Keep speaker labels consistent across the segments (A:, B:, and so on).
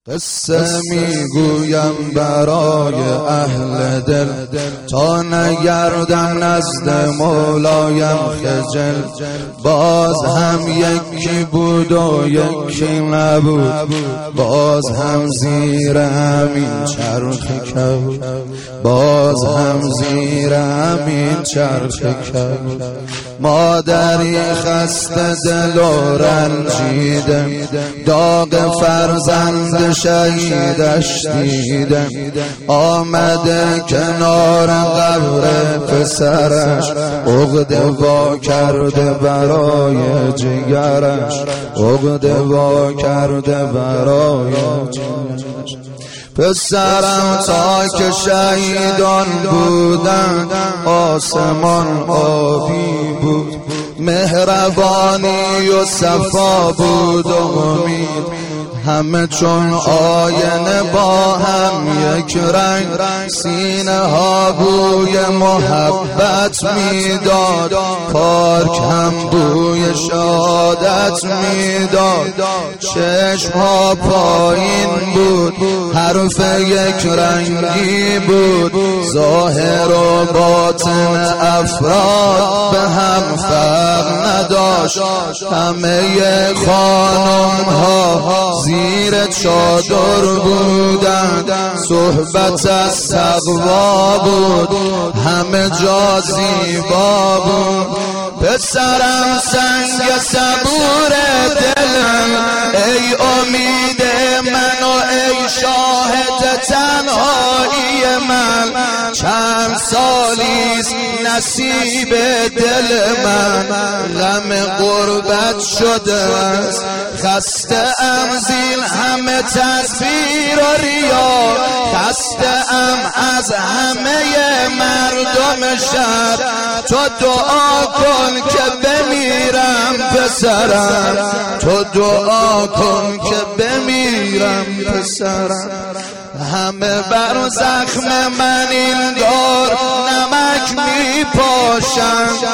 A: قصه میگویم برای اهل دل تا نگردم نزد مولایم خجل. باز هم یکی بود و یکی نبود، باز هم زیر همین چرخ کبود، باز هم زیر همین چرخ کبود. مادری خسته دل و رنجیده، داغ فرزند شهیدش دیدم. آمده کنار قبر پسرش، عقده وا کرده برای جگرش، عقده وا کرده برای جگرش. پسرم تا که شهیدان بودن، آسمان آبی بود، مهربانی و صفا بود و امید. همه چون آینه با هم یک رنگ، سینه ها بوی محبت میداد، پارک هم بوی شهادت میداد. چشم ها پایین بود، حرف یک رنگی بود، ظاهر و باطن افراد به هم فرق نداشت. همه خانم ها زیر چادر بودند، صحبت از تقوا بود، همه جا زیبا بود. پسرم سنگ صبور دلم، ای امید من و ای شاهد تنهایی من. چند سالیست نصیب دل من، غم غربت شده است. خسته ام زین همه تصویر و ریا، خسته ام از همه مردم شهر. تو دعا کن که بمیرم پسرم، تو دعا کن که بمیرم پسرم. همه بر زخم من این دار نمک می پاشند،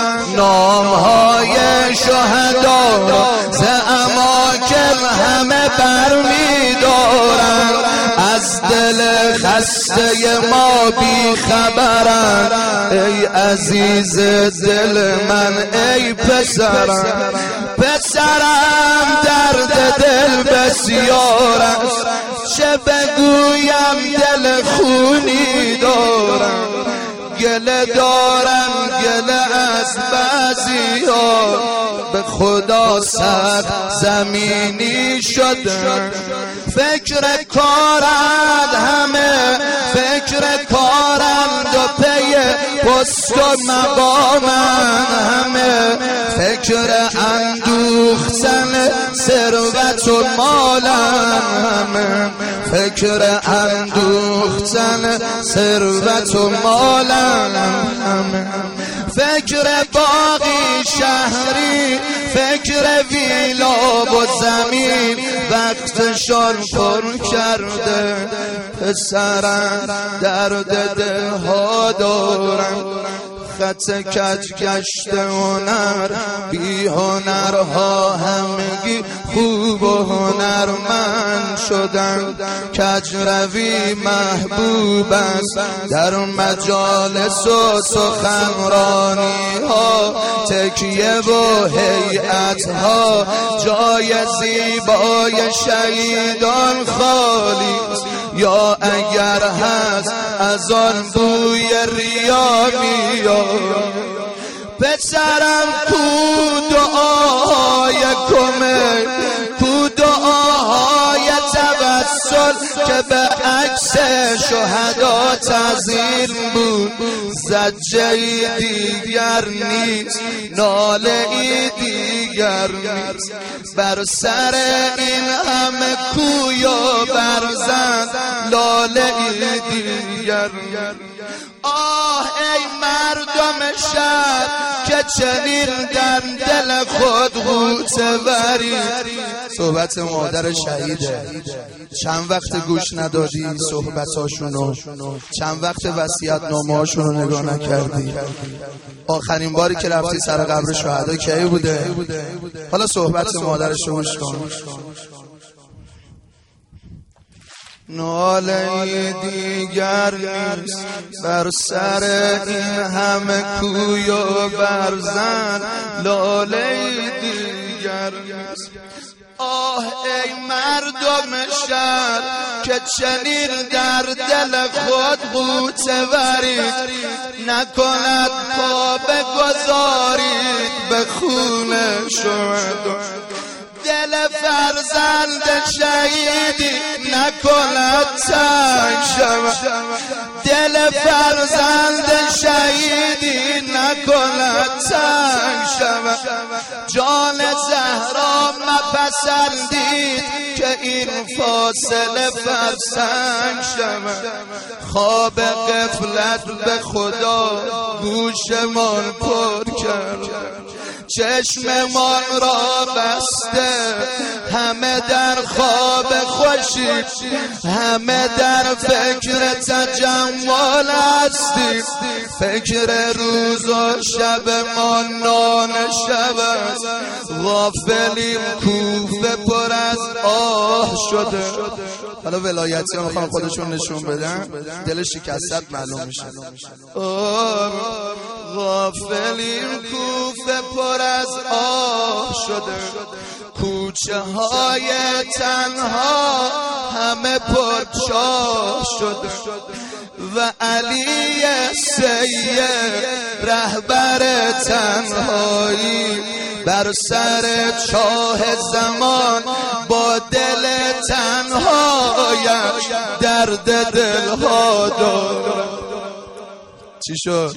A: نامهای شهدا ز اماکن همه بر می دارند. از دل خسته ما بی خبرند، ای عزیز دل من ای پسرم. پسرم درد دل بسیار است، چه بگویم دل خونی دارم. گله دارم گله از بعضیا، به خدا سر زمینی شدن. فکر کارند همه، فکر کارند و پی پست و مقامند همه، فکر اندوختن ثروت و مالند همه، فکر اندوختن ثروت و مالند همه. فکر باقی شهری، فکر ویلا و زمین، وقتشان پر کرده. پسرم درد دلها دارم، خط کج گشت هنر، بی هنرها همگی خوب و هنرمند شدن. کج روی محبوب است در مجالس و سخنرانی ها، تکیه و هیئت ها جای زیبای شهیدان خالی است. یا اگر هست از آن بوی ریا میاد. پسرم کو دعاهای کمک، کو دعاهای توسل که به عکس شهدا تعظیم بود. زجه دیگر نیست، ناله دیگر نیست، بر سر این همه کوی و برزن لاله دیگر. آه ای مردم شهر که چنین در دل خود غوطه ورید. صحبت مادر شهیده، چند وقت گوش ندادی صحبتاشونو، چند وقت وصیت‌نامه‌هاشونو نگاه نکردی. آخرین باری که رفتی سر قبر شهدا کی بوده؟ حالا صحبت مادرشو گوش کن. ناله دیگر نیست بر سر این همه کوی و برزن، لاله دیگر نیست. آه ای مردم شهر که چنین در دل خود غوطه ورید، نکند پا بگذارید به خون شهدا. دل فرزند شهیدی نکند تنگ شود، دل فرزند شهیدی نکند تنگ شود. جان زهرا مپسندید که این فاصله فرسنگ شود. خواب غفلت به خدا گوشمان پر کرد، چشممان را بسته همه در خواب خوشی، همه در فکر تجمل هستیم. فکر روز و شب ما نان شب است، غافلیم کوفه پر از آه شده. حالا ولایتی ها میخوام خودشون نشون بدن، دل شکستت معلوم میشه. غافلیم کوفه پر از آه شده، کوچه های تنها همه پر چاه شده. و علی سید رهبر تنهایی بر سر چاه زمان با دل تنهایش درد دلها دارد. چی شد؟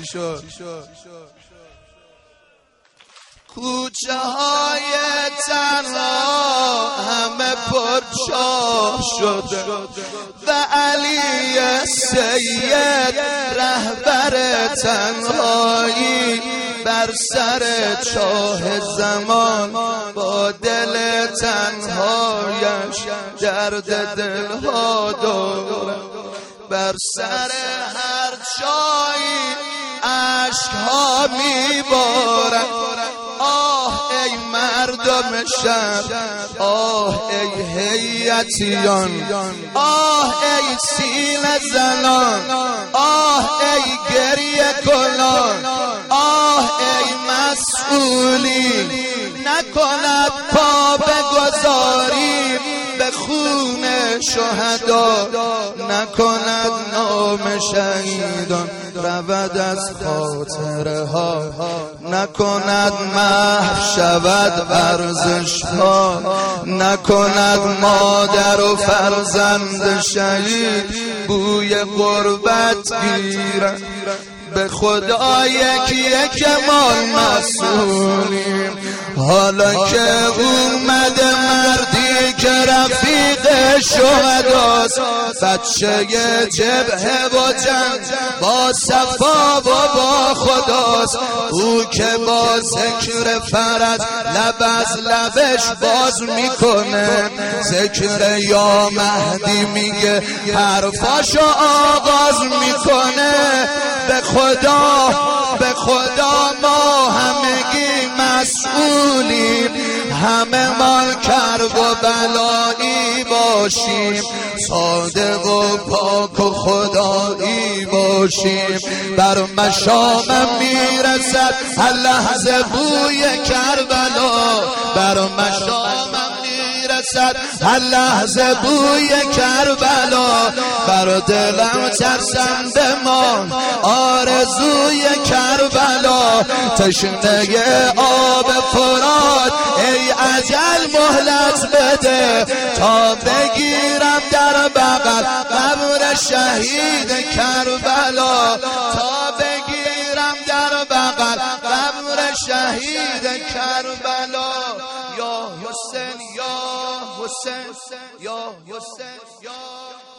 A: کوچه های تنها همه پر چاه شده و علی سید رهبر تنهایی بر سر چاه زمان با دل تنهایش درد دلها دارد. بر سر هر چاهی عشقها میبارد. آه ای مردم شهر، آه ای هیئتیان، آه ای سینه زنان، آه ای گریه کنان، آه ای مسئولین، نکند پا بگذاریم به خون شهدا، نکند نام شهیدان رود از خاطره ها، نکند محو شود ارزش ها، نکند مادر و فرزند شهید بوی غربت گیرند. به خدا یکی مال مسئولیم، حالا که اومده مردی که رفیق شهداست، بچه جبهه و جنگ با صفا و با خداست. او که با ذکر فرج لب از لبش باز میکنه، ذکر یا مهدی میگه حرفاشو آغاز میکنه. به خدا ما همگی مسئولیم، همه مال کرب و بلایی باشیم، صادق و پاک و خدایی باشیم. بر مشامم میرسد هر لحظه بوی کربلا، بر مشامم میرسد هر لحظه بوی کربلا. بر دلم ترسم بمان آرزوی کربلا، تشنه آب فرات ای اجل مهلت بده، تا بگیرم در بغل قبر شهید کربلا، تا بگیرم در بغل قبر شهید کربلا. یا حسین یا حسین یا حسین یا